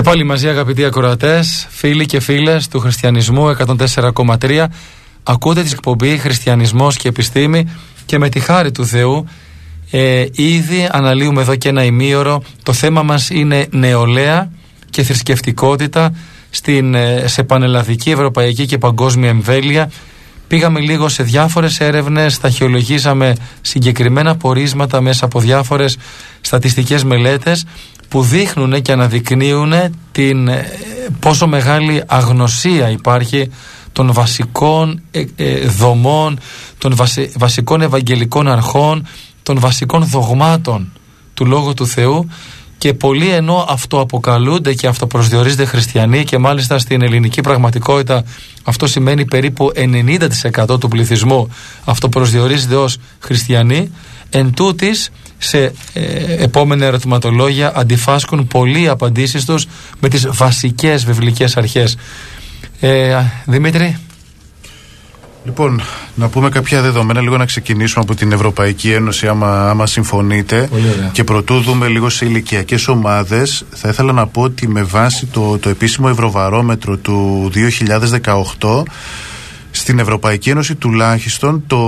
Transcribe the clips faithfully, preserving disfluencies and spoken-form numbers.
Και πάλι μαζί, αγαπητοί ακροατές, φίλοι και φίλες του Χριστιανισμού εκατόν τέσσερα κόμμα τρία, ακούτε την εκπομπή Χριστιανισμός και Επιστήμη και με τη χάρη του Θεού ε, ήδη αναλύουμε εδώ και ένα ημίωρο. Το θέμα μας είναι νεολαία και θρησκευτικότητα στην, σε πανελλαδική, ευρωπαϊκή και παγκόσμια εμβέλεια. Πήγαμε λίγο σε διάφορες έρευνες, σταχυολογήσαμε συγκεκριμένα πορίσματα μέσα από διάφορες στατιστικές μελέτες που δείχνουν και αναδεικνύουν την πόσο μεγάλη αγνωσία υπάρχει των βασικών ε, ε, δομών, των βασι, βασικών ευαγγελικών αρχών, των βασικών δογμάτων του Λόγου του Θεού, και πολλοί ενώ αυτοαποκαλούνται και αυτοπροσδιορίζονται χριστιανοί, και μάλιστα στην ελληνική πραγματικότητα αυτό σημαίνει περίπου ενενήντα τοις εκατό του πληθυσμού αυτοπροσδιορίζονται ως χριστιανοί, εν τούτης σε ε, επόμενα ερωτηματολόγια αντιφάσκουν πολλοί απαντήσεις τους με τις βασικές βιβλικές αρχές. ε, Δημήτρη. Λοιπόν, να πούμε κάποια δεδομένα, λίγο να ξεκινήσουμε από την Ευρωπαϊκή Ένωση, άμα, άμα συμφωνείτε. Και προτού δούμε λίγο σε ηλικιακές ομάδες, θα ήθελα να πω ότι με βάση το, το επίσημο Ευρωβαρόμετρο του δύο χιλιάδες δεκαοκτώ, στην Ευρωπαϊκή Ένωση τουλάχιστον το,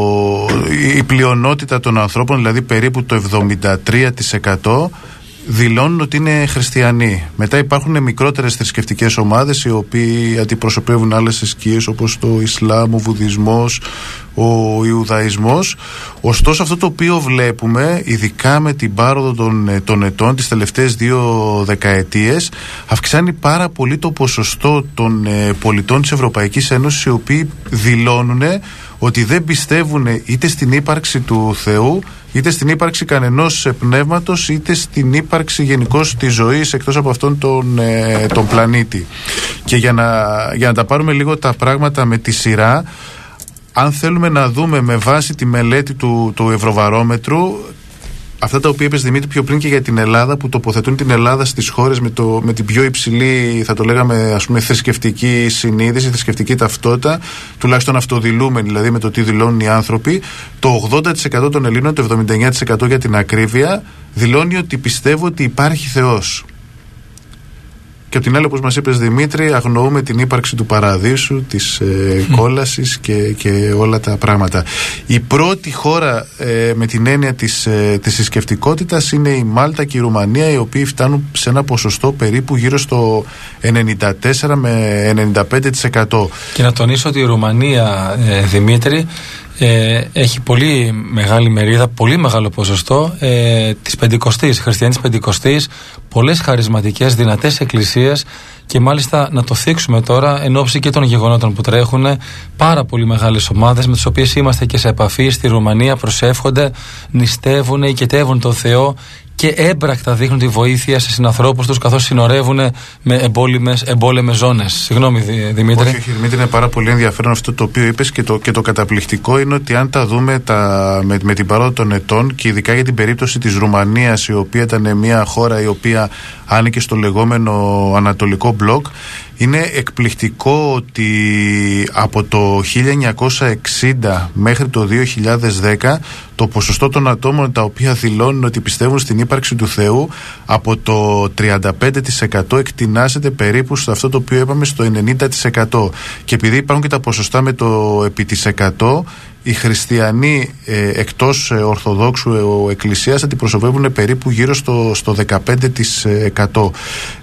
η πλειονότητα των ανθρώπων, δηλαδή περίπου το εβδομήντα τρία τοις εκατό, δηλώνουν ότι είναι χριστιανοί. Μετά υπάρχουν μικρότερες θρησκευτικές ομάδες οι οποίοι αντιπροσωπεύουν άλλες θρησκείες όπως το Ισλάμ, ο Βουδισμός, ο Ιουδαϊσμός. Ωστόσο αυτό το οποίο βλέπουμε, ειδικά με την πάροδο των, των ετών, τις τελευταίες δύο δεκαετίες, αυξάνει πάρα πολύ το ποσοστό των ε, πολιτών της Ευρωπαϊκής Ένωσης οι οποίοι δηλώνουν ότι δεν πιστεύουν είτε στην ύπαρξη του Θεού, είτε στην ύπαρξη κανενός πνεύματος, είτε στην ύπαρξη γενικώς της ζωής εκτός από αυτόν τον, ε, τον πλανήτη. Και για να, για να τα πάρουμε λίγο τα πράγματα με τη σειρά, αν θέλουμε να δούμε με βάση τη μελέτη του, του Ευρωβαρόμετρου, αυτά τα οποία είπες, Δημήτρη, πιο πριν και για την Ελλάδα, που τοποθετούν την Ελλάδα στις χώρες με, το, με την πιο υψηλή, θα το λέγαμε, ας πούμε, θρησκευτική συνείδηση, θρησκευτική ταυτότητα, τουλάχιστον αυτοδηλούμενη, δηλαδή με το τι δηλώνουν οι άνθρωποι, το ογδόντα τοις εκατό των Ελλήνων, το εβδομήντα εννέα τοις εκατό για την ακρίβεια, δηλώνει ότι πιστεύω ότι υπάρχει Θεός. Και απ' την άλλη, όπως μας είπες, Δημήτρη, αγνοούμε την ύπαρξη του παραδείσου, της ε, κόλασης και, και όλα τα πράγματα. Η πρώτη χώρα ε, με την έννοια της, ε, της θρησκευτικότητας είναι η Μάλτα και η Ρουμανία, οι οποίοι φτάνουν σε ένα ποσοστό περίπου γύρω στο ενενήντα τέσσερα με ενενήντα πέντε τοις εκατό. Και να τονίσω ότι η Ρουμανία, ε, Δημήτρη, Ε, έχει πολύ μεγάλη μερίδα, πολύ μεγάλο ποσοστό ε, της Πεντηκοστής, χριστιανής Πεντηκοστής, πολλές χαρισματικές, δυνατές εκκλησίες, και μάλιστα να το θίξουμε τώρα εν ώψη και των γεγονότων που τρέχουν, πάρα πολύ μεγάλες ομάδες με τις οποίες είμαστε και σε επαφή στη Ρουμανία προσεύχονται, νηστεύουν, οικετεύουν τον Θεό και έμπρακτα δείχνουν τη βοήθεια σε συνανθρώπους τους καθώς συνορεύουν με εμπόλεμες, εμπόλεμες ζώνες. Συγγνώμη, Δημήτρη. Όχι, όχι, Δημήτρη, είναι πάρα πολύ ενδιαφέρον αυτό το οποίο είπες, και το, και το καταπληκτικό είναι ότι αν τα δούμε τα, με, με την παρόδο των ετών, και ειδικά για την περίπτωση της Ρουμανίας, η οποία ήταν μια χώρα η οποία άνοικε στο λεγόμενο Ανατολικό Μπλοκ, είναι εκπληκτικό ότι από το χίλια εννιακόσια εξήντα μέχρι το δύο χιλιάδες δέκα το ποσοστό των ατόμων τα οποία δηλώνουν ότι πιστεύουν στην ύπαρξη του Θεού από το τριάντα πέντε τοις εκατό εκτινάσεται περίπου σε αυτό το οποίο είπαμε στο ενενήντα τοις εκατό. Και επειδή υπάρχουν και τα ποσοστά με το επί της εκατό, οι χριστιανοί ε, εκτός ε, Ορθοδόξου ε, Εκκλησίας αντιπροσωπεύουν περίπου γύρω στο, στο δεκαπέντε τοις εκατό.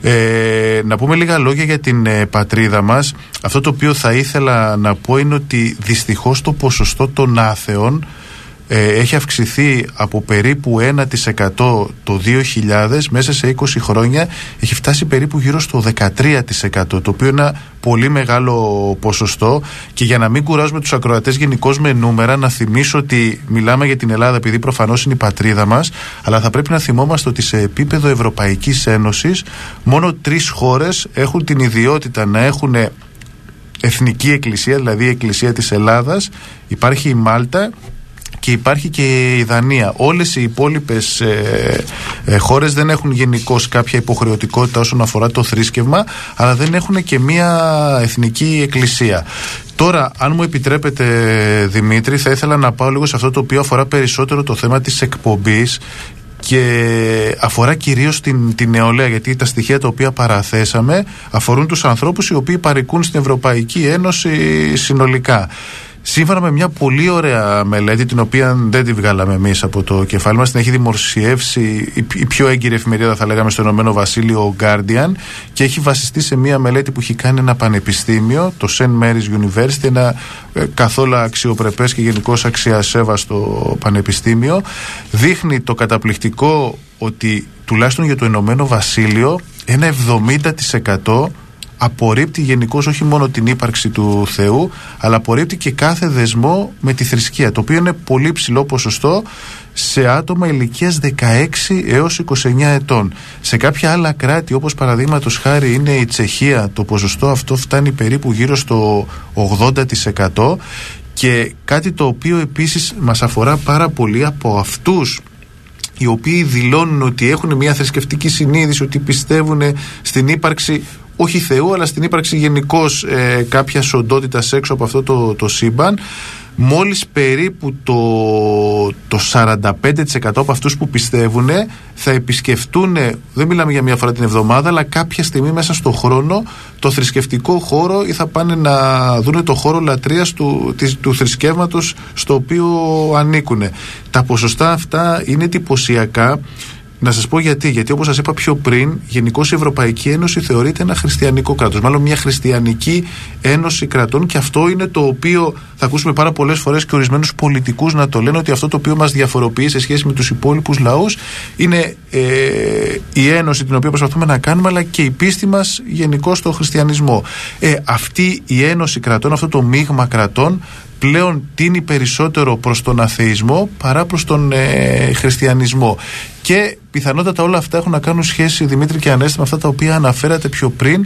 Ε, να πούμε λίγα λόγια για την ε, πατρίδα μας. Αυτό το οποίο θα ήθελα να πω είναι ότι δυστυχώς το ποσοστό των άθεων ε, έχει αυξηθεί από περίπου ένα τοις εκατό το δύο χιλιάδες, μέσα σε είκοσι χρόνια έχει φτάσει περίπου γύρω στο δεκατρία τοις εκατό, το οποίο είναι ένα πολύ μεγάλο ποσοστό. Και για να μην κουράζουμε τους ακροατές γενικώς με νούμερα, να θυμίσω ότι μιλάμε για την Ελλάδα επειδή προφανώς είναι η πατρίδα μας, αλλά θα πρέπει να θυμόμαστε ότι σε επίπεδο Ευρωπαϊκής Ένωσης μόνο τρεις χώρες έχουν την ιδιότητα να έχουν εθνική εκκλησία, δηλαδή η Εκκλησία της Ελλάδας. Υπάρχει η Μάλτα και υπάρχει και η Δανία. Όλες οι υπόλοιπες ε, ε, χώρες δεν έχουν γενικώς κάποια υποχρεωτικότητα όσον αφορά το θρήσκευμα, αλλά δεν έχουν και μια εθνική εκκλησία. Τώρα, αν μου επιτρέπετε, Δημήτρη, θα ήθελα να πάω λίγο σε αυτό το οποίο αφορά περισσότερο το θέμα της εκπομπής. και αφορά κυρίως την, την νεολαία, γιατί τα στοιχεία τα οποία παραθέσαμε αφορούν τους ανθρώπους οι οποίοι παροικούν στην Ευρωπαϊκή Ένωση συνολικά. Σύμφωνα με μια πολύ ωραία μελέτη, την οποία δεν τη βγάλαμε εμείς από το κεφάλι μας, την έχει δημοσιεύσει η, η πιο έγκυρη εφημερίδα, θα λέγαμε, στο Ηνωμένο Βασίλειο, ο Guardian, και έχει βασιστεί σε μια μελέτη που έχει κάνει ένα πανεπιστήμιο, το Σεντ Μέρις University, ένα ε, καθόλου αξιοπρεπές και γενικώς αξιασέβαστο πανεπιστήμιο. Δείχνει το καταπληκτικό ότι τουλάχιστον για το Ηνωμένο Βασίλειο ένα εβδομήντα τοις εκατό απορρίπτει γενικώς όχι μόνο την ύπαρξη του Θεού, αλλά απορρίπτει και κάθε δεσμό με τη θρησκεία, το οποίο είναι πολύ ψηλό ποσοστό σε άτομα ηλικίας δεκαέξι έως είκοσι εννέα ετών. Σε κάποια άλλα κράτη, όπως παραδείγματος χάρη είναι η Τσεχία, το ποσοστό αυτό φτάνει περίπου γύρω στο ογδόντα τοις εκατό, και κάτι το οποίο επίσης μας αφορά πάρα πολύ από αυτούς οι οποίοι δηλώνουν ότι έχουν μια θρησκευτική συνείδηση, ότι πιστεύουν στην ύπαρξη όχι Θεού, αλλά στην ύπαρξη γενικώς ε, κάποιας οντότητας έξω από αυτό το, το σύμπαν. Μόλις περίπου το, το σαράντα πέντε τοις εκατό από αυτούς που πιστεύουν θα επισκεφτούν, δεν μιλάμε για μία φορά την εβδομάδα, αλλά κάποια στιγμή μέσα στο χρόνο, το θρησκευτικό χώρο, ή θα πάνε να δουν το χώρο λατρείας του, της, του θρησκεύματος στο οποίο ανήκουν. Τα ποσοστά αυτά είναι εντυπωσιακά. Να σας πω γιατί. Γιατί, όπως σας είπα πιο πριν, γενικώς η Ευρωπαϊκή Ένωση θεωρείται ένα χριστιανικό κράτος. Μάλλον μια χριστιανική ένωση κρατών, και αυτό είναι το οποίο θα ακούσουμε πάρα πολλές φορές και ορισμένους πολιτικούς να το λένε, ότι αυτό το οποίο μας διαφοροποιεί σε σχέση με τους υπόλοιπους λαούς είναι ε, η ένωση την οποία προσπαθούμε να κάνουμε, αλλά και η πίστη μας γενικώς στο χριστιανισμό. Ε, αυτή η ένωση κρατών, αυτό το μείγμα κρατών, πλέον τίνει περισσότερο προς τον αθεισμό παρά προς τον ε, χριστιανισμό. Και πιθανότατα όλα αυτά έχουν να κάνουν σχέση, Δημήτρη και Ανέστη, με αυτά τα οποία αναφέρατε πιο πριν,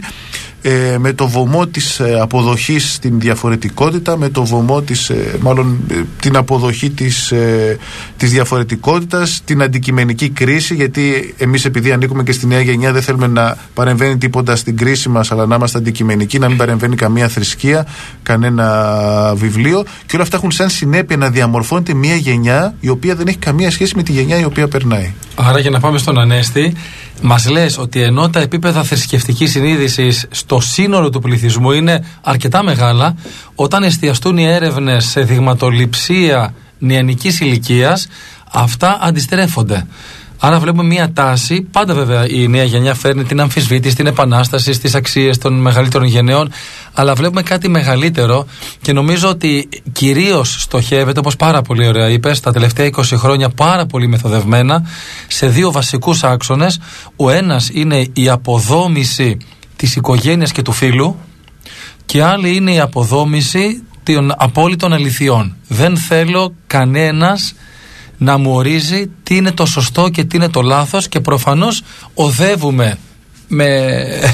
ε, με το βωμό της ε, αποδοχής στην διαφορετικότητα, με το βωμό της, ε, μάλλον ε, την αποδοχή της, ε, της διαφορετικότητας, την αντικειμενική κρίση, γιατί εμείς, επειδή ανήκουμε και στη νέα γενιά, δεν θέλουμε να παρεμβαίνει τίποτα στην κρίση μας, αλλά να είμαστε αντικειμενικοί, να μην παρεμβαίνει καμία θρησκεία, κανένα βιβλίο, και όλα αυτά έχουν σαν συνέπεια να διαμορφώνεται μια γενιά η οποία δεν έχει καμία σχέση με τη γενιά η οποία περνάει. Άρα, για να πάμε στον Ανέστη, μας λες ότι ενώ τα επίπεδα θρησκευτικής συνείδησης στο σύνολο του πληθυσμού είναι αρκετά μεγάλα, όταν εστιαστούν οι έρευνες σε δειγματοληψία νεανικής ηλικίας, αυτά αντιστρέφονται. Άρα βλέπουμε μια τάση, πάντα βέβαια η νέα γενιά φέρνει την αμφισβήτηση, την επανάσταση στις αξίες των μεγαλύτερων γενναιών, αλλά βλέπουμε κάτι μεγαλύτερο, και νομίζω ότι κυρίως στοχεύεται, όπως πάρα πολύ ωραία είπες, τα τελευταία είκοσι χρόνια πάρα πολύ μεθοδευμένα, σε δύο βασικούς άξονες. Ο ένας είναι η αποδόμηση της οικογένειας και του φίλου, και άλλη είναι η αποδόμηση των απόλυτων αληθιών. Δεν θέλω κανένας να μου ορίζει τι είναι το σωστό και τι είναι το λάθος, και προφανώς οδεύουμε με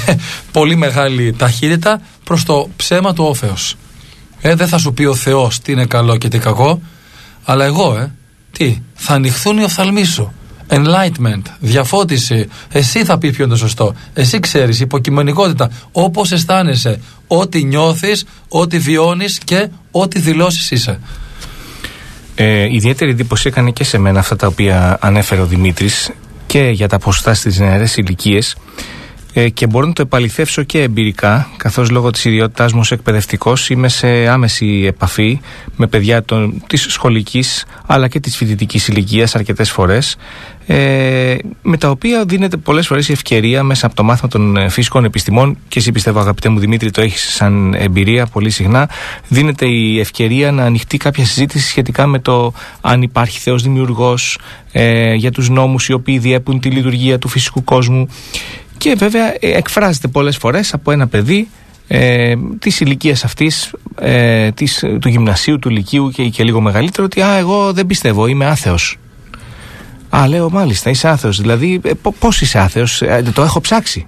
πολύ μεγάλη ταχύτητα προς το ψέμα του όφεως. Ε, δεν θα σου πει ο Θεός τι είναι καλό και τι κακό, αλλά εγώ, ε, τι, θα ανοιχθούν οι οφθαλμοί σου. Enlightenment, διαφώτιση. Εσύ θα πει ποιο είναι το σωστό. Εσύ ξέρεις, υποκειμενικότητα, όπως αισθάνεσαι, ό,τι νιώθεις, ό,τι βιώνεις και ό,τι δηλώσεις είσαι. Ε, ιδιαίτερη εντύπωση έκανε και σε μένα αυτά τα οποία ανέφερε ο Δημήτρης, και για τα ποσοστά στις νεαρές ηλικίες, ε, και μπορώ να το επαληθεύσω και εμπειρικά, καθώς λόγω της ιδιότητάς μου ως εκπαιδευτικός είμαι σε άμεση επαφή με παιδιά των, της σχολικής αλλά και της φοιτητικής ηλικίας αρκετές φορές, ε, με τα οποία δίνεται πολλές φορές η ευκαιρία μέσα από το μάθημα των φυσικών επιστημών, και εσύ πιστεύω, αγαπητέ μου Δημήτρη, το έχεις σαν εμπειρία πολύ συχνά, δίνεται η ευκαιρία να ανοιχτεί κάποια συζήτηση σχετικά με το αν υπάρχει Θεός δημιουργός, ε, για τους νόμους οι οποίοι διέπουν τη λειτουργία του φυσικού κόσμου. Και βέβαια εκφράζεται πολλές φορές από ένα παιδί ε, της ηλικίας αυτής, ε, της, του γυμνασίου, του λυκείου και, και λίγο μεγαλύτερο, ότι «Α, εγώ δεν πιστεύω, είμαι άθεος». «Α, λέω, μάλιστα, είσαι άθεος, δηλαδή ε, πώς είσαι άθεος, ε, το έχω ψάξει».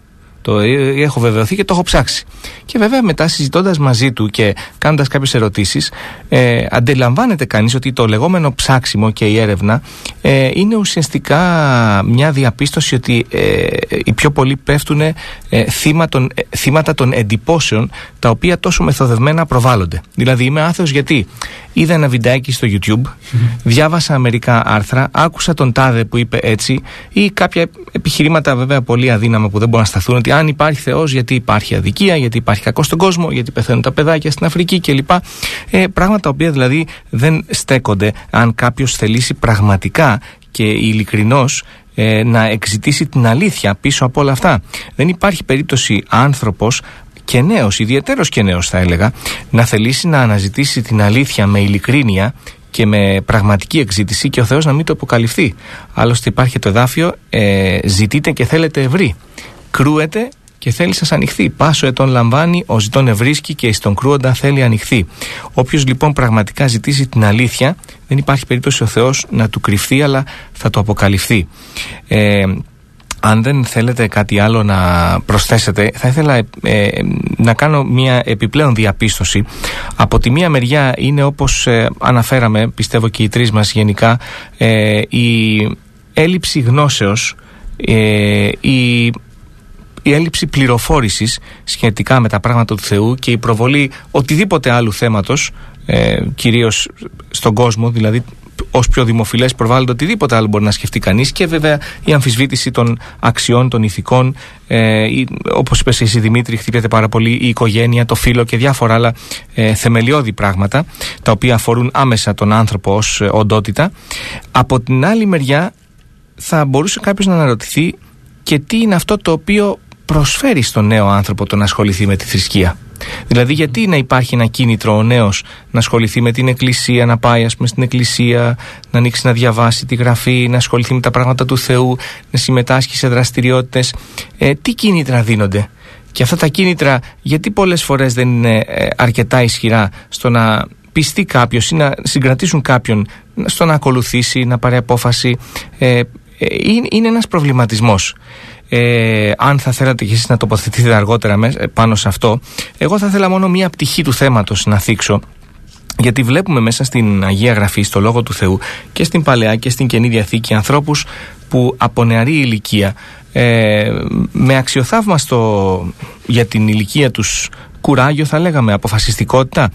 Το έχω βεβαιωθεί και το έχω ψάξει. Και βέβαια μετά, συζητώντας μαζί του και κάνοντας κάποιες ερωτήσεις, ε, αντιλαμβάνεται κανείς ότι το λεγόμενο ψάξιμο και η έρευνα ε, είναι ουσιαστικά μια διαπίστωση ότι ε, οι πιο πολλοί πέφτουν ε, θύμα των, ε, θύματα των εντυπώσεων τα οποία τόσο μεθοδευμένα προβάλλονται. Δηλαδή, είμαι άθεος γιατί είδα ένα βιντεάκι στο YouTube, mm-hmm. διάβασα μερικά άρθρα, άκουσα τον τάδε που είπε έτσι, ή κάποια επιχειρήματα βέβαια πολύ αδύναμα που δεν μπορούν να σταθούν, ότι αν υπάρχει Θεός, γιατί υπάρχει αδικία, γιατί υπάρχει κακό στον κόσμο, γιατί πεθαίνουν τα παιδάκια στην Αφρική κλπ. Ε, πράγματα τα οποία δηλαδή δεν στέκονται αν κάποιος θελήσει πραγματικά και ειλικρινώς ε, να εξητήσει την αλήθεια πίσω από όλα αυτά. Δεν υπάρχει περίπτωση άνθρωπος, και νέος, ιδιαίτερος και νέος θα έλεγα, να θελήσει να αναζητήσει την αλήθεια με ειλικρίνεια και με πραγματική εξήτηση και ο Θεός να μην το αποκαλυφθεί. Άλλωστε υπάρχει το εδάφιο ε, «Ζητείτε και θέλετε ευρύ, κρούετε και θέλει σας ανοιχθεί. Πάσο ετών λαμβάνει, ο ζητών ευρίσκει και εις τον κρούοντα θέλει ανοιχθεί». Όποιος λοιπόν πραγματικά ζητήσει την αλήθεια, δεν υπάρχει περίπτωση ο Θεός να του κρυφθεί, αλλά θα το αποκαλυφθεί. Ε, Αν δεν θέλετε κάτι άλλο να προσθέσετε, θα ήθελα ε, να κάνω μια επιπλέον διαπίστωση. Από τη μία μεριά είναι, όπως ε, αναφέραμε, πιστεύω και οι τρεις μας γενικά, ε, η έλλειψη γνώσεως, ε, η, η έλλειψη πληροφόρησης σχετικά με τα πράγματα του Θεού και η προβολή οτιδήποτε άλλου θέματος, ε, κυρίως στον κόσμο, δηλαδή ως πιο δημοφιλές προβάλλονται οτιδήποτε άλλο μπορεί να σκεφτεί κανείς, και βέβαια η αμφισβήτηση των αξιών, των ηθικών, ε, η, όπως είπες εσύ Δημήτρη, χτυπιέται πάρα πολύ η οικογένεια, το φύλο και διάφορα άλλα ε, θεμελιώδη πράγματα τα οποία αφορούν άμεσα τον άνθρωπο ως ε, οντότητα. Από την άλλη μεριά θα μπορούσε κάποιος να αναρωτηθεί και τι είναι αυτό το οποίο προσφέρει στον νέο άνθρωπο το να ασχοληθεί με τη θρησκεία. Δηλαδή, γιατί να υπάρχει ένα κίνητρο ο νέος να ασχοληθεί με την εκκλησία, να πάει ας πούμε στην εκκλησία, να ανοίξει να διαβάσει τη γραφή, να ασχοληθεί με τα πράγματα του Θεού, να συμμετάσχει σε δραστηριότητες. Ε, τι κίνητρα δίνονται? Και αυτά τα κίνητρα γιατί πολλές φορές δεν είναι ε, αρκετά ισχυρά στο να πιστεί κάποιος ή να συγκρατήσουν κάποιον στο να ακολουθήσει, να πάρει απόφαση? Ε, ε, είναι ένας προβληματισμός. Ε, αν θα θέλατε και εσείς να τοποθετηθείτε αργότερα πάνω σε αυτό, εγώ θα ήθελα μόνο μία πτυχή του θέματος να θίξω, γιατί βλέπουμε μέσα στην Αγία Γραφή, στο Λόγο του Θεού, και στην Παλαιά και στην Καινή Διαθήκη, ανθρώπους που από νεαρή ηλικία, ε, με αξιοθαύμαστο για την ηλικία τους κουράγιο, θα λέγαμε, αποφασιστικότητα,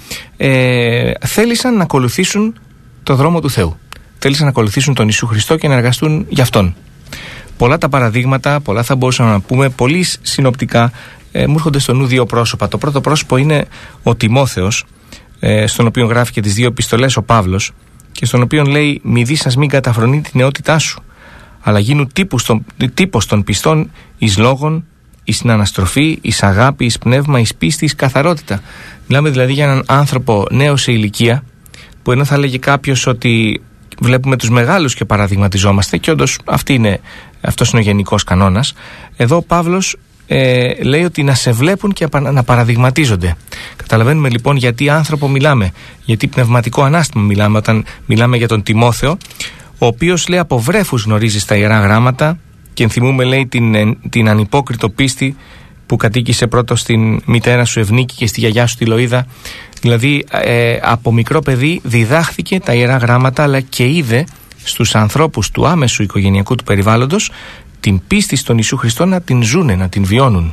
ε, θέλησαν να ακολουθήσουν το δρόμο του Θεού. Θέλησαν να ακολουθήσουν τον Ιησού Χριστό και να εργαστούν για Αυτόν. Πολλά τα παραδείγματα, πολλά θα μπορούσαμε να πούμε, πολύ συνοπτικά ε, μου έρχονται στο νου δύο πρόσωπα. Το πρώτο πρόσωπο είναι ο Τιμόθεος, ε, στον οποίο γράφει και τις δύο επιστολές ο Παύλος, και στον οποίο λέει: «Μη δει σας μην καταφρονεί την νεότητά σου, αλλά γίνου τύπος των πιστών εις λόγων, εις την αναστροφή, εις αγάπη, εις πνεύμα, εις πίστη, εις καθαρότητα». Μιλάμε δηλαδή για έναν άνθρωπο νέο σε ηλικία, που ενώ θα έλεγε κάποιος ότι βλέπουμε τους μεγάλους και παραδειγματιζόμαστε, και όντως αυτή είναι, αυτός είναι ο γενικός κανόνας, εδώ ο Παύλος ε, λέει ότι να σε βλέπουν και να παραδειγματίζονται. Καταλαβαίνουμε λοιπόν γιατί άνθρωπο μιλάμε, γιατί πνευματικό ανάστημα μιλάμε όταν μιλάμε για τον Τιμόθεο, ο οποίος, λέει, από βρέφους γνωρίζει τα Ιερά Γράμματα, και ενθυμούμε, λέει, την, την ανυπόκριτο πίστη που κατοίκησε πρώτο στην μητέρα σου Ευνίκη και στη γιαγιά σου τη Λοΐδα. Δηλαδή ε, από μικρό παιδί διδάχθηκε τα Ιερά Γράμματα, αλλά και είδε στους ανθρώπους του άμεσου οικογενειακού του περιβάλλοντος την πίστη στον Ιησού Χριστό να την ζούνε, να την βιώνουν.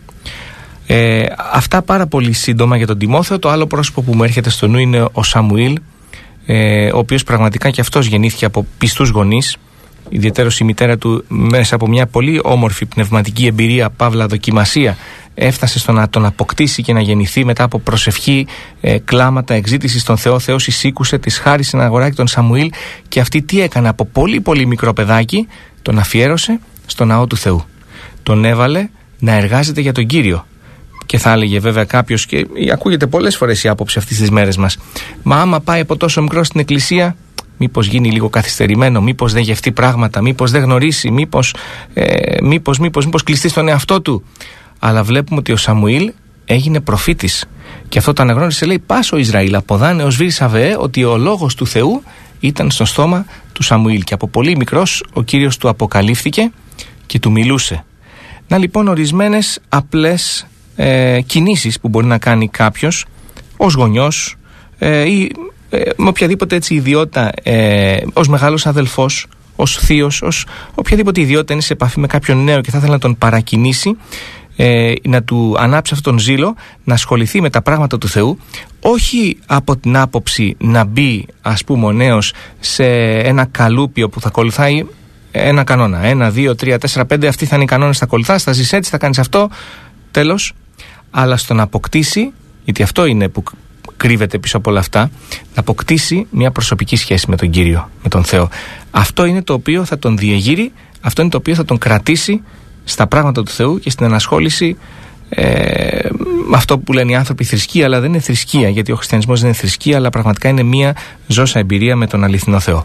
Ε, αυτά πάρα πολύ σύντομα για τον Τιμόθεο. Το άλλο πρόσωπο που μου έρχεται στο νου είναι ο Σαμουήλ, ε, ο οποίος πραγματικά και αυτός γεννήθηκε από πιστούς γονείς. Ιδιαιτέρως η μητέρα του, μέσα από μια πολύ όμορφη πνευματική εμπειρία, παύλα δοκιμασία, έφτασε στο να τον αποκτήσει και να γεννηθεί μετά από προσευχή, ε, κλάματα, εξήτηση στον Θεό. Θεός εισήκουσε, της χάρισε ένα αγοράκι τον Σαμουήλ, και αυτή τι έκανε? Από πολύ πολύ μικρό παιδάκι τον αφιέρωσε στο ναό του Θεού. Τον έβαλε να εργάζεται για τον Κύριο. Και θα έλεγε βέβαια κάποιος, και ακούγεται πολλές φορές η άποψη αυτής της μέρες μας: μα άμα πάει από τόσο μικρό στην εκκλησία, μήπως γίνει λίγο καθυστερημένο, μήπως δεν γευτεί πράγματα, μήπως δεν γνωρίσει, μήπως, ε, μήπως, μήπως, μήπως κλειστεί στον εαυτό του. Αλλά βλέπουμε ότι ο Σαμουήλ έγινε προφήτης, και αυτό το αναγνώρισε, λέει: «Πάσο Ισραήλ αποδάνε ως βίρσαβεέ», ότι ο λόγος του Θεού ήταν στο στόμα του Σαμουήλ, και από πολύ μικρός ο Κύριος του αποκαλύφθηκε και του μιλούσε. Να λοιπόν ορισμένες απλές ε, κινήσεις που μπορεί να κάνει κάποιος ως γονιός ε, ή ε, με οποιαδήποτε έτσι ιδιότητα, ε, ως μεγάλος αδελφός, ως θείος, ως οποιαδήποτε ιδιότητα είναι σε επαφή με κάποιον νέο και θα ήθελε να τον παρακινήσει, ε, να του ανάψει αυτόν τον ζήλο, να ασχοληθεί με τα πράγματα του Θεού, όχι από την άποψη να μπει, ας πούμε, ο νέος σε ένα καλούπιο που θα ακολουθάει ένα κανόνα. Ένα, δύο, τρία, τέσσερα, πέντε. Αυτοί θα είναι οι κανόνες, θα ακολουθάς, θα ζεις έτσι, θα κάνεις αυτό. Τέλος. Αλλά στο να αποκτήσει, γιατί αυτό είναι που κρύβεται πίσω από όλα αυτά, να αποκτήσει μια προσωπική σχέση με τον Κύριο, με τον Θεό. Αυτό είναι το οποίο θα τον διεγείρει, αυτό είναι το οποίο θα τον κρατήσει στα πράγματα του Θεού και στην ενασχόληση ε, με αυτό που λένε οι άνθρωποι θρησκεία, αλλά δεν είναι θρησκεία, γιατί ο χριστιανισμός δεν είναι θρησκεία, αλλά πραγματικά είναι μια ζώσα εμπειρία με τον αληθινό Θεό.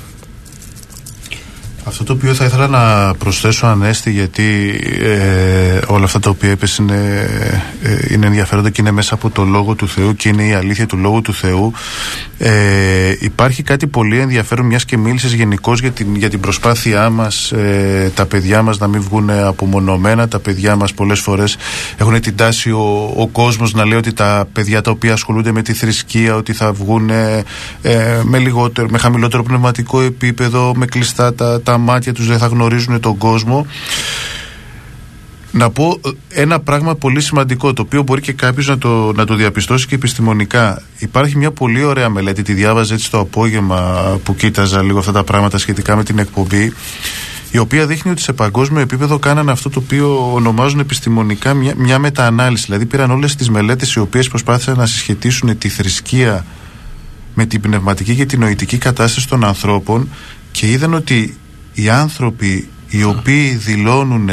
Αυτό το οποίο θα ήθελα να προσθέσω, Ανέστη, γιατί ε, όλα αυτά τα οποία είπες είναι, ε, είναι ενδιαφέροντα και είναι μέσα από το Λόγο του Θεού και είναι η αλήθεια του Λόγου του Θεού. Ε, υπάρχει κάτι πολύ ενδιαφέρον, μιας και μίλησες γενικώς για την, για την προσπάθειά μας, ε, τα παιδιά μας να μην βγουν απομονωμένα. Τα παιδιά μας πολλές φορές έχουν την τάση ο, ο κόσμος να λέει ότι τα παιδιά τα οποία ασχολούνται με τη θρησκεία ότι θα βγουν ε, με, λιγότερο, με χαμηλότερο πνευματικό επίπεδο, με κλειστά τα, τα μάτια τους, δεν θα γνωρίζουν τον κόσμο. Να πω ένα πράγμα πολύ σημαντικό, το οποίο μπορεί και κάποιος να το, να το διαπιστώσει και επιστημονικά. Υπάρχει μια πολύ ωραία μελέτη, τη διάβαζα έτσι το απόγευμα που κοίταζα λίγο αυτά τα πράγματα σχετικά με την εκπομπή, η οποία δείχνει ότι σε παγκόσμιο επίπεδο κάνανε αυτό το οποίο ονομάζουν επιστημονικά μια, μια μεταανάλυση. Δηλαδή πήραν όλες τις μελέτες οι οποίες προσπάθησαν να συσχετίσουν τη θρησκεία με την πνευματική και την νοητική κατάσταση των ανθρώπων και είδαν ότι οι άνθρωποι οι οποίοι δηλώνουν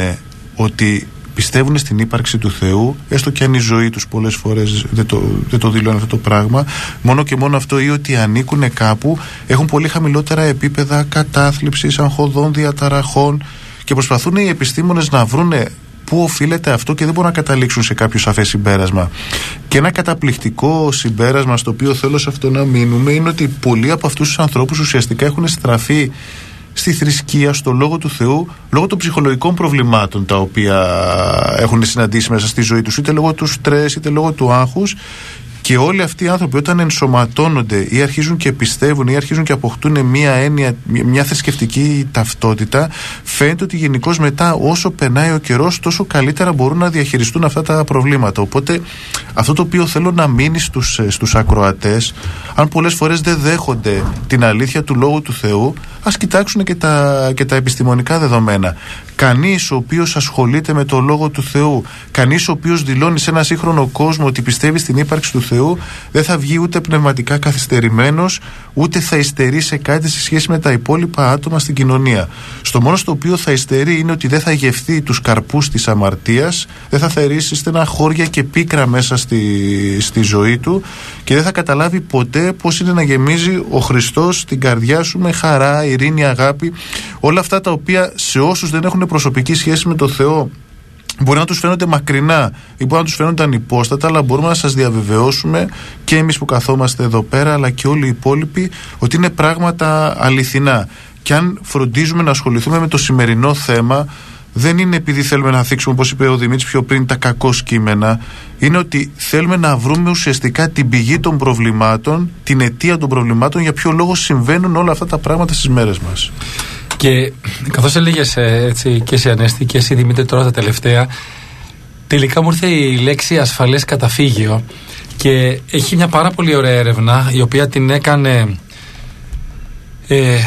ότι πιστεύουν στην ύπαρξη του Θεού, έστω και αν η ζωή τους πολλές φορές δεν το, δεν το δηλώνει αυτό το πράγμα, μόνο και μόνο αυτό, ή ότι ανήκουν κάπου, έχουν πολύ χαμηλότερα επίπεδα κατάθλιψης, αγχωδών, διαταραχών, και προσπαθούν οι επιστήμονες να βρούνε πού οφείλεται αυτό και δεν μπορούν να καταλήξουν σε κάποιο σαφές συμπέρασμα. Και ένα καταπληκτικό συμπέρασμα στο οποίο θέλω σε αυτό να μείνουμε είναι ότι πολλοί από αυτούς τους ανθρώπους ουσιαστικά έχουν στραφεί στη θρησκεία, στο Λόγο του Θεού, λόγω των ψυχολογικών προβλημάτων τα οποία έχουν συναντήσει μέσα στη ζωή τους, είτε λόγω του στρες, είτε λόγω του άγχους. Και όλοι αυτοί οι άνθρωποι όταν ενσωματώνονται ή αρχίζουν και πιστεύουν ή αρχίζουν και αποκτούν μια έννοια, μια θρησκευτική ταυτότητα, φαίνεται ότι γενικώς μετά, όσο περνάει ο καιρός, τόσο καλύτερα μπορούν να διαχειριστούν αυτά τα προβλήματα. Οπότε αυτό το οποίο θέλω να μείνει στους, στους ακροατές, αν πολλές φορές δεν δέχονται την αλήθεια του Λόγου του Θεού, ας κοιτάξουν και τα, και τα επιστημονικά δεδομένα. Κανείς ο οποίος ασχολείται με το Λόγο του Θεού, κανείς ο οποίος δηλώνει σε ένα σύγχρονο κόσμο ότι πιστεύει στην ύπαρξη του Θεού, δεν θα βγει ούτε πνευματικά καθυστερημένος, ούτε θα υστερεί σε κάτι σε σχέση με τα υπόλοιπα άτομα στην κοινωνία. Στο μόνο στο οποίο θα υστερεί είναι ότι δεν θα γευθεί τους καρπούς της αμαρτίας, δεν θα θερήσει στενά χώρια και πίκρα μέσα στη, στη ζωή του και δεν θα καταλάβει ποτέ πώς είναι να γεμίζει ο Χριστός την καρδιά σου με χαρά, ειρήνη, αγάπη. Όλα αυτά τα οποία σε όσους δεν έχουν προσωπική σχέση με το Θεό μπορεί να τους φαίνονται μακρινά ή μπορεί να τους φαίνονται ανυπόστατα, αλλά μπορούμε να σας διαβεβαιώσουμε και εμείς που καθόμαστε εδώ πέρα, αλλά και όλοι οι υπόλοιποι, ότι είναι πράγματα αληθινά. Και αν φροντίζουμε να ασχοληθούμε με το σημερινό θέμα, δεν είναι επειδή θέλουμε να θίξουμε, όπως είπε ο Δημήτρης πιο πριν, τα κακό κείμενα. Είναι ότι θέλουμε να βρούμε ουσιαστικά την πηγή των προβλημάτων, την αιτία των προβλημάτων, για ποιο λόγο συμβαίνουν όλα αυτά τα πράγματα στις μέρες μας. Και καθώς έλεγες έτσι, και εσύ Ανέστη και εσύ Δημήτρη τώρα τα τελευταία, τελικά μου ήρθε η λέξη ασφαλές καταφύγιο και έχει μια πάρα πολύ ωραία έρευνα η οποία την έκανε ε,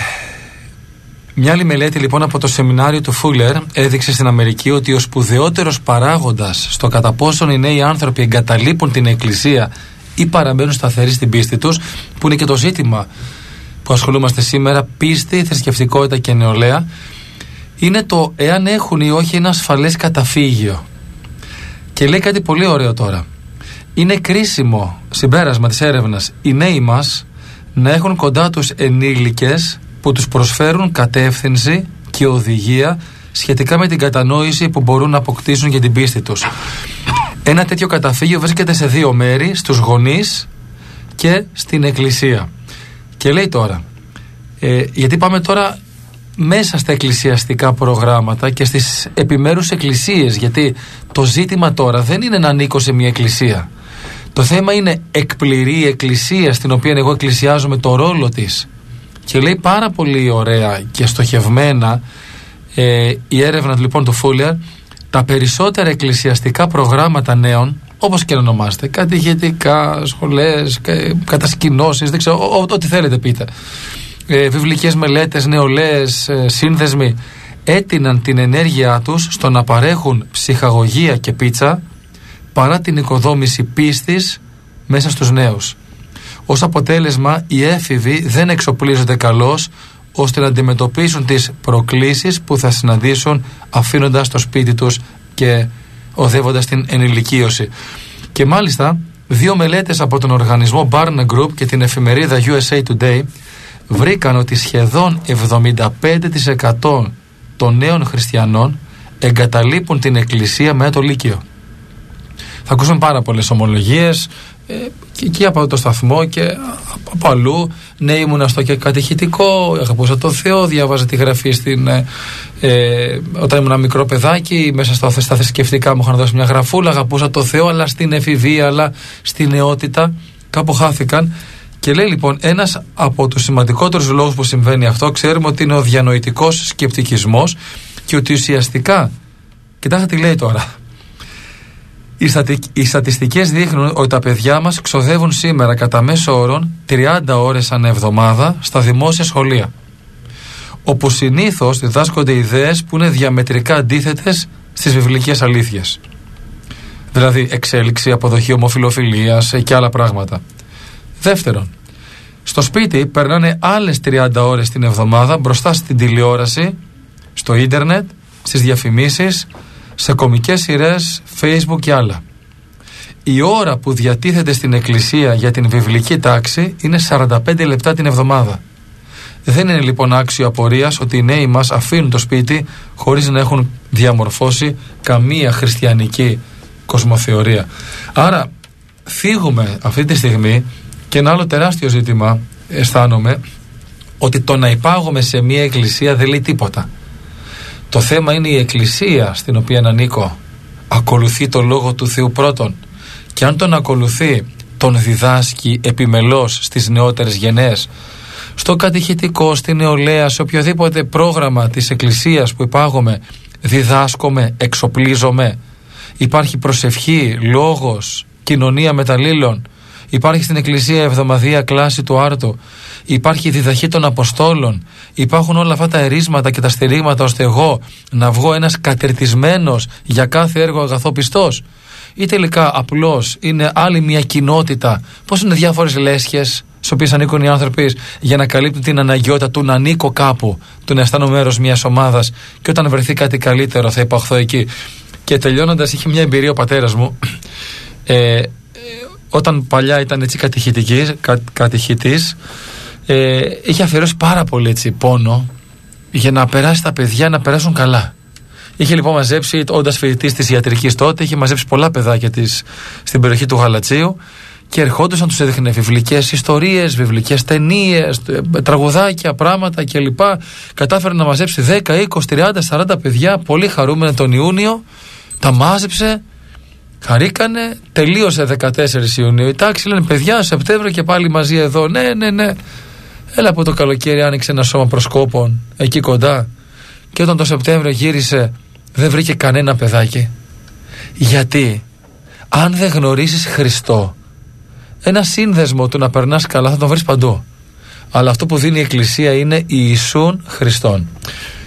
μια άλλη μελέτη λοιπόν από το σεμινάριο του Φούλερ. Έδειξε στην Αμερική ότι ο σπουδαιότερος παράγοντας στο κατά πόσον οι νέοι άνθρωποι εγκαταλείπουν την εκκλησία ή παραμένουν σταθεροί στην πίστη τους, που είναι και το ζήτημα που ασχολούμαστε σήμερα, πίστη, θρησκευτικότητα και νεολαία, είναι το εάν έχουν ή όχι ένα ασφαλές καταφύγιο. Και λέει κάτι πολύ ωραίο τώρα. Είναι κρίσιμο συμπέρασμα της έρευνας οι νέοι μας να έχουν κοντά τους ενήλικες που τους προσφέρουν κατεύθυνση και οδηγία σχετικά με την κατανόηση που μπορούν να αποκτήσουν για την πίστη τους. Ένα τέτοιο καταφύγιο βρίσκεται σε δύο μέρη, στους γονείς και στην εκκλησία. Και λέει τώρα, ε, γιατί πάμε τώρα μέσα στα εκκλησιαστικά προγράμματα και στις επιμέρους εκκλησίες, γιατί το ζήτημα τώρα δεν είναι να ανήκω σε μια εκκλησία. Το θέμα είναι εκπληρή η εκκλησία στην οποία εγώ εκκλησιάζομαι το ρόλο της. Και λέει πάρα πολύ ωραία και στοχευμένα ε, η έρευνα λοιπόν του Φούλερ, τα περισσότερα εκκλησιαστικά προγράμματα νέων, όπως και να ονομάστε, κατηχητικά, σχολές, κατασκηνώσεις, δεν ξέρω, ό,τι θέλετε πείτε, ε, βιβλικές μελέτες, νεολαίες, ε, σύνδεσμοι, έτειναν την ενέργειά τους στο να παρέχουν ψυχαγωγία και πίτσα παρά την οικοδόμηση πίστης μέσα στους νέους. Ως αποτέλεσμα, οι έφηβοι δεν εξοπλίζονται καλώς ώστε να αντιμετωπίσουν τις προκλήσεις που θα συναντήσουν αφήνοντας το σπίτι τους και οδεύοντας την ενηλικίωση. Και μάλιστα, δύο μελέτες από τον οργανισμό Barna Group και την εφημερίδα γιου ες έι Today βρήκαν ότι σχεδόν εβδομήντα πέντε τοις εκατό των νέων χριστιανών εγκαταλείπουν την εκκλησία μετά το Λύκειο. Θα ακούσουμε πάρα πολλές ομολογίες ε, και εκεί από το σταθμό και από αλλού. Ναι, ήμουνα στο και κατηχητικό, αγαπούσα το Θεό, διάβαζα τη γραφή στην, ε, ε, όταν ήμουν μικρό παιδάκι, μέσα στα, στα θρησκευτικά μου είχαν δώσει μια γραφούλα, αγαπούσα το Θεό, αλλά στην εφηβεία, αλλά στη νεότητα κάπου χάθηκαν. Και λέει λοιπόν, ένας από τους σημαντικότερους λόγους που συμβαίνει αυτό, ξέρουμε ότι είναι ο διανοητικός σκεπτικισμός και ότι ουσιαστικά, κοιτάξτε τι λέει τώρα, οι, στατι... οι στατιστικές δείχνουν ότι τα παιδιά μας ξοδεύουν σήμερα κατά μέσο όρον τριάντα ώρες ανά εβδομάδα στα δημόσια σχολεία, όπου συνήθως διδάσκονται ιδέες που είναι διαμετρικά αντίθετες στις βιβλικές αλήθειες. Δηλαδή εξέλιξη, αποδοχή ομοφυλοφιλίας και άλλα πράγματα. Δεύτερον, στο σπίτι περνάνε άλλες τριάντα ώρες την εβδομάδα μπροστά στην τηλεόραση, στο ίντερνετ, στις διαφημίσεις, σε κωμικές σειρές, Facebook και άλλα. Η ώρα που διατίθεται στην εκκλησία για την βιβλική τάξη είναι σαράντα πέντε λεπτά την εβδομάδα. Δεν είναι λοιπόν άξιο απορίας ότι οι νέοι μας αφήνουν το σπίτι χωρίς να έχουν διαμορφώσει καμία χριστιανική κοσμοθεωρία. Άρα φύγουμε αυτή τη στιγμή και ένα άλλο τεράστιο ζήτημα, αισθάνομαι, ότι το να υπάγομαι σε μια εκκλησία δεν λέει τίποτα. Το θέμα είναι η εκκλησία στην οποία ανήκω ακολουθεί το λόγο του Θεού πρώτον, και αν τον ακολουθεί τον διδάσκει επιμελώς στις νεότερες γενναίες, στο κατηχητικό, στη νεολαία, σε οποιοδήποτε πρόγραμμα της εκκλησίας που υπάγομαι, διδάσκομαι, εξοπλίζομαι, υπάρχει προσευχή, λόγος, κοινωνία μεταλλήλων, υπάρχει στην εκκλησία εβδομαδία κλάση του άρτου, υπάρχει η διδαχή των Αποστόλων, υπάρχουν όλα αυτά τα ερίσματα και τα στηρίγματα ώστε εγώ να βγω ένας κατερτισμένος για κάθε έργο αγαθό πιστός, ή τελικά απλώς είναι άλλη μια κοινότητα, πώς είναι διάφορες λέσχες στις οποίες ανήκουν οι άνθρωποι για να καλύπτουν την αναγκαιότητα του να ανήκω κάπου, του να αισθάνομαι μέρος μιας ομάδας και όταν βρεθεί κάτι καλύτερο θα υπαχθώ εκεί. Και τελειώνοντας, είχε μια εμπειρία ο πατέρας μου, ε, όταν παλιά ήταν έτσι κατηχητικής, κα, κατηχητής, ε, είχε αφιερώσει πάρα πολύ έτσι πόνο για να περάσει τα παιδιά να περάσουν καλά. Είχε λοιπόν μαζέψει, όντας φοιτητής της ιατρικής τότε, είχε μαζέψει πολλά παιδάκια της στην περιοχή του Γαλατσίου και ερχόντουσαν, τους έδειχνε βιβλικές ιστορίες, βιβλικές ταινίες, τραγουδάκια, πράγματα κλπ. Κατάφερε να μαζέψει δέκα, είκοσι, τριάντα, σαράντα παιδιά, πολύ χαρούμενα τον Ιούνιο, τα μάζεψε. Χαρήκανε, τελείωσε δεκατέσσερις Ιουνίου η τάξη, λένε παιδιά Σεπτέμβριο και πάλι μαζί εδώ, ναι ναι ναι. Έλα από το καλοκαίρι άνοιξε ένα σώμα προσκόπων εκεί κοντά και όταν το Σεπτέμβριο γύρισε δεν βρήκε κανένα παιδάκι. Γιατί αν δεν γνωρίσεις Χριστό, ένα σύνδεσμο του να περνάς καλά θα τον βρεις παντού, αλλά αυτό που δίνει η Εκκλησία είναι Ιησούν Χριστόν.